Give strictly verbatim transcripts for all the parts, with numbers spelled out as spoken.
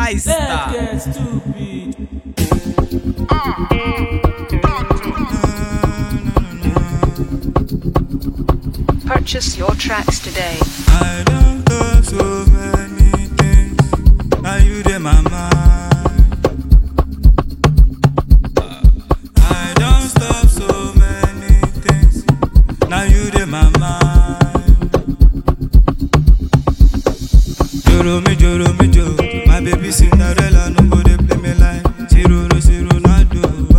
I star. Let's get stupid. Purchase your tracks today. I don't talk so many things. Now you dey my mind. I don't stop so many things. Now you dey my mind. Joro mi, joro mi, jo. My baby Cinderella no go dey play me like zero to zero Ronaldo.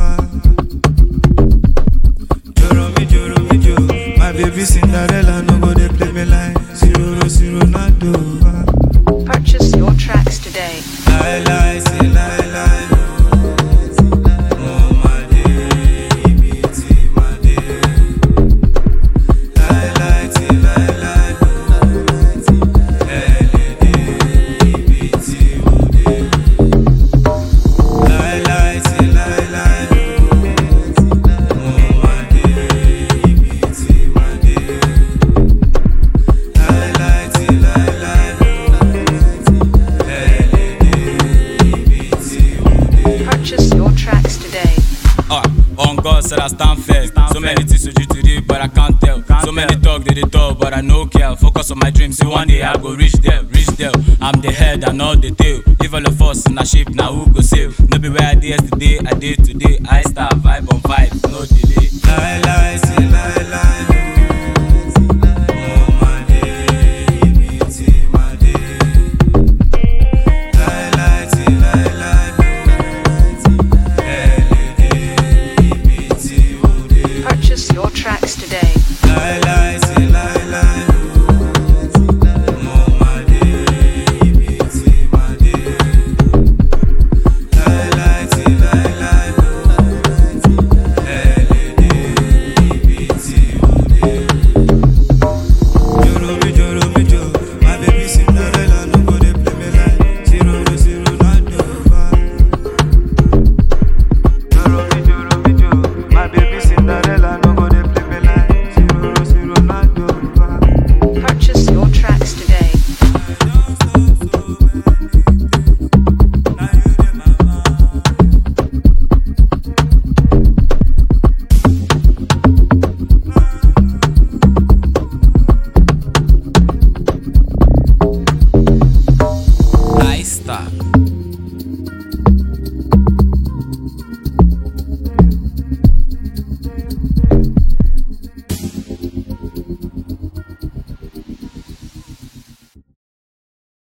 Joro mi, joro mi, jo. My baby Cinderella no go dey play me like zero to zero Ronaldo. Purchase your tracks today. Lie, lie, say lie, lie. Oh my day, ibiti my day. Lie, lie, say lie, lie. Ele day, ibiti my day. Lie, lie, say lie, lie. Oh my day, ibiti my day. Lie, lie, say lie, lie. Purchase your tracks today. Uh, on God said I stand first. So many things to do today, but I can't tell. So many talk, they, they talk, but I no care. Focus on my dreams, see one day I go reach there, reach there. I'm the head and not the tail. If all of us in a ship, now who go sail? No be where I did yesterday, I did today. I star vibe on vibe, no delay. Lie, lie, say lie, lie.